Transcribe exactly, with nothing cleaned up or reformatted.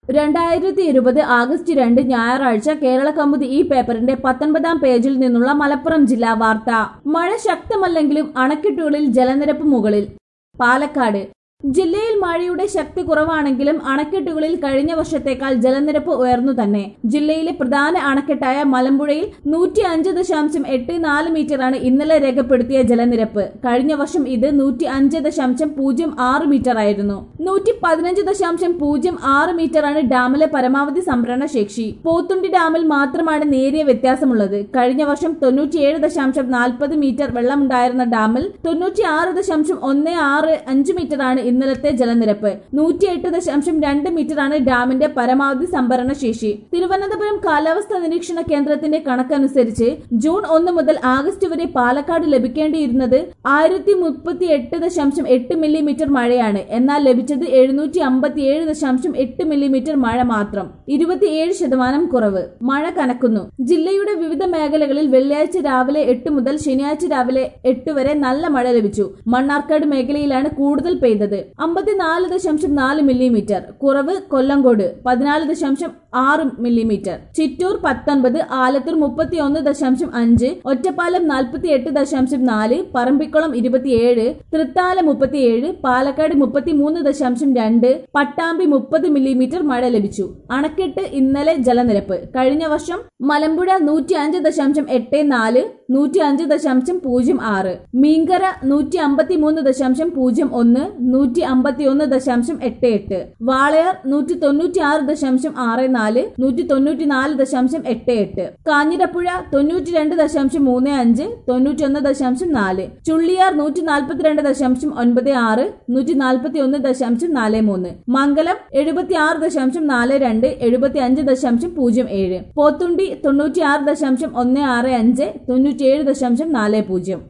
രണ്ടായിരത്തി ഇരുപത് ആഗസ്റ്റ് രണ്ട് ഞായറാഴ്ച കേരള കൗമുദി ഈ പേപ്പറിന്റെ പത്തൊൻപതാം പേജിൽ നിന്നുള്ള മലപ്പുറം ജില്ലാ വാർത്ത. മഴ ശക്തമല്ലെങ്കിലും അണക്കെട്ടുകളിൽ ജലനിരപ്പ് മുകളിൽ. പാലക്കാട് ജില്ലയിൽ മഴയുടെ ശക്തി കുറവാണെങ്കിലും അണക്കെട്ടുകളിൽ കഴിഞ്ഞ വർഷത്തേക്കാൾ ജലനിരപ്പ് ഉയർന്നു തന്നെ. ജില്ലയിലെ പ്രധാന അണക്കെട്ടായ മലമ്പുഴയിൽ നൂറ്റി അഞ്ച് ദശാംശം എട്ട് നാല് മീറ്ററാണ് ഇന്നലെ രേഖപ്പെടുത്തിയ ജലനിരപ്പ്. കഴിഞ്ഞ വർഷം ഇത് നൂറ്റി അഞ്ച് ദശാംശം പൂജ്യം ആറ് മീറ്റർ ആയിരുന്നു. നൂറ്റി പതിനഞ്ച് ദശാംശം പൂജ്യം ആറ് മീറ്ററാണ് ഡാമിലെ പരമാവധി സംഭരണ ശേഷി. പോത്തുണ്ടി ഡാമിൽ മാത്രമാണ് നേരിയ വ്യത്യാസമുള്ളത്. കഴിഞ്ഞ വർഷം തൊണ്ണൂറ്റിയേഴ് ദശാംശം നാൽപ്പത് മീറ്റർ വെള്ളമുണ്ടായിരുന്ന ഡാമിൽ തൊണ്ണൂറ്റി ആറ് ദശാംശം ഒന്ന് ആറ് അഞ്ച് മീറ്ററാണ് ഇന്നലത്തെ ജലനിരപ്പ്. നൂറ്റിയെട്ട് ദശാംശം രണ്ട് മീറ്ററാണ് ഡാമിന്റെ പരമാവധി സംഭരണ ശേഷി. തിരുവനന്തപുരം കാലാവസ്ഥാ നിരീക്ഷണ കേന്ദ്രത്തിന്റെ കണക്കനുസരിച്ച് ജൂൺ ഒന്ന് മുതൽ ആഗസ്റ്റ് വരെ പാലക്കാട് ലഭിക്കേണ്ടിയിരുന്നത് ആയിരത്തി മുപ്പത്തി എട്ട് ദശാംശം എട്ട് മില്ലിമീറ്റർ മഴയാണ്. എന്നാൽ ലഭിച്ചത് എഴുന്നൂറ്റി അമ്പത്തിയേഴ് ദശാംശം എട്ട് മില്ലിമീറ്റർ മഴ മാത്രം, ഇരുപത്തിയേഴ് ശതമാനം കുറവ്. മഴ കനക്കുന്നു. ജില്ലയുടെ വിവിധ മേഖലകളിൽ വെള്ളിയാഴ്ച രാവിലെ എട്ട് മുതൽ ശനിയാഴ്ച രാവിലെ എട്ട് വരെ നല്ല മഴ ലഭിച്ചു. മണ്ണാർക്കാട് മേഖലയിലാണ് കൂടുതൽ പെയ്തത്, അമ്പത്തിനാല് ദശാംശം നാല് മില്ലിമീറ്റർ. കുറവ് കൊല്ലങ്കോട് പതിനാല് ദശാംശം ആറ് മില്ലിമീറ്റർ, ചിറ്റൂർ പത്തൊൻപത്, ആലത്തൂർ മുപ്പത്തി ഒന്ന് ദശാംശം അഞ്ച്, ഒറ്റപ്പാലം നാൽപ്പത്തി എട്ട് ദശാംശം നാല്, പറമ്പിക്കുളം ഇരുപത്തിയേഴ്, തൃത്താല മുപ്പത്തിയേഴ്, പാലക്കാട് മുപ്പത്തിമൂന്ന് ദശാംശം രണ്ട്, പട്ടാമ്പി മുപ്പത് മില്ലിമീറ്റർ മഴ ലഭിച്ചു. അണക്കെട്ട് ഇന്നലെ ജലനിരപ്പ്. കഴിഞ്ഞ വർഷം മലമ്പുഴ നൂറ്റി അഞ്ച് ദശാംശം എട്ട് നാല്, നൂറ്റി അഞ്ച് ദശാംശം പൂജ്യം ആറ്, മീങ്കര നൂറ്റി അമ്പത്തി മൂന്ന് ദശാംശം പൂജ്യം ഒന്ന്, നൂറ്റി അമ്പത്തി ഒന്ന് ദശാംശം എട്ട് എട്ട്, വാളയാർ നൂറ്റി തൊണ്ണൂറ്റി ആറ് ദശാംശം ആറ് നാല്, നൂറ്റി തൊണ്ണൂറ്റി നാല് ദശാംശം എട്ട് എട്ട്, കാഞ്ഞിരപ്പുഴ തൊണ്ണൂറ്റി രണ്ട് ദശാംശം മൂന്ന് അഞ്ച്, തൊണ്ണൂറ്റി ഒന്ന് ദശാംശം നാല്, ചുള്ളിയാർ നൂറ്റി നാൽപ്പത്തിരണ്ട് ദശാംശം ഒൻപത് ആറ്, നൂറ്റി നാൽപ്പത്തി ഒന്ന് ദശാംശം നാല് മൂന്ന്, മംഗലം എഴുപത്തി ആറ് ദശാംശം നാല് രണ്ട്, എഴുപത്തി അഞ്ച് ദശാംശം പൂജ്യം ഏഴ്, പോത്തുണ്ടി തൊണ്ണൂറ്റി ആറ് ദശാംശം ഒന്ന് ആറ് അഞ്ച്, തൊണ്ണൂറ്റിയേഴ് ദശാംശം നാല് പൂജ്യം.